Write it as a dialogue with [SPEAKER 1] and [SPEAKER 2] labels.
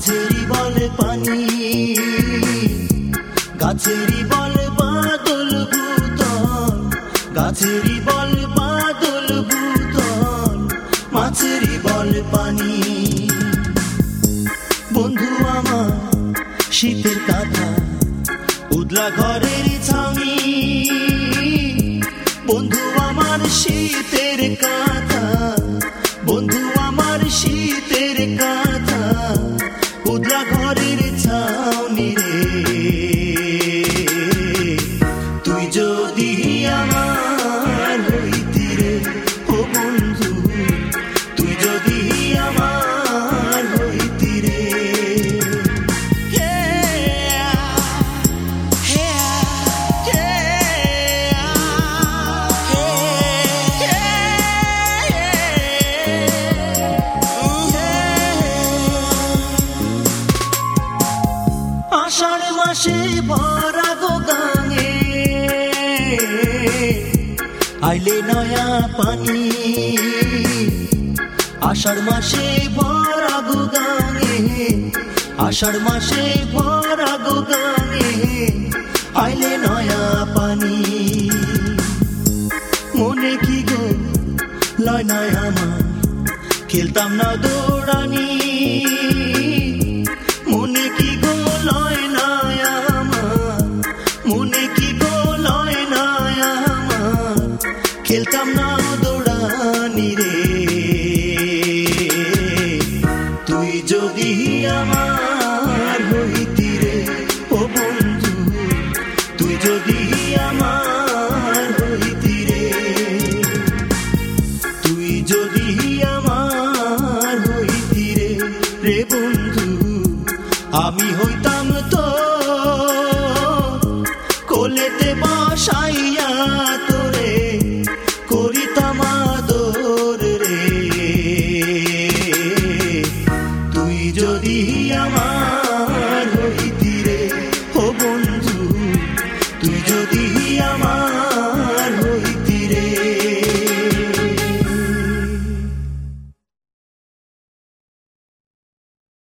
[SPEAKER 1] মাছেরই বলে পানি, গাছেরই বলে বাদল ভূতল, গাছেরই বলে বাদল ভূতল, মাছেরই বলে পানি। বন্ধু আমার শীতের কাঁথা, উদলা ঘরের ছাউনি, বন্ধু আমার শীতের কাঁথা, বন্ধু আমার শীতের কাঁথা, উদলা ঘরের ছাউনি রে। তুই যদি আমার হইতি রে ও বন্ধু, তুই যদি আমার হইতি রে। আষাঢ় মাসে ভরা গো গাঙে আইলে নয়া পানি, আষাঢ় মাসে ভরা গো গাঙে, আষাঢ় মাসে ভরা গো গাঙে আইলে নয়া পানি। মনে কি গো লয় নাই আমার, খেলতাম না দৌড়ানি, মনে কি গো লয় নাই আমার, মনে কি গো লয় নাই আমার, খেলতাম না দৌড়ানি রে। তুই যদি আমার হইতি রে ও বন্ধু, তুই যদি আমার হইতি রে, তুই যদি আমার হইতি রে রে বন্ধু, আমি হইতাম তো কোলেতে বসাইয়া তোরে করিতাম আদর রে। তুই যদি আমার হইতি রে ও বন্ধু, তুই যদি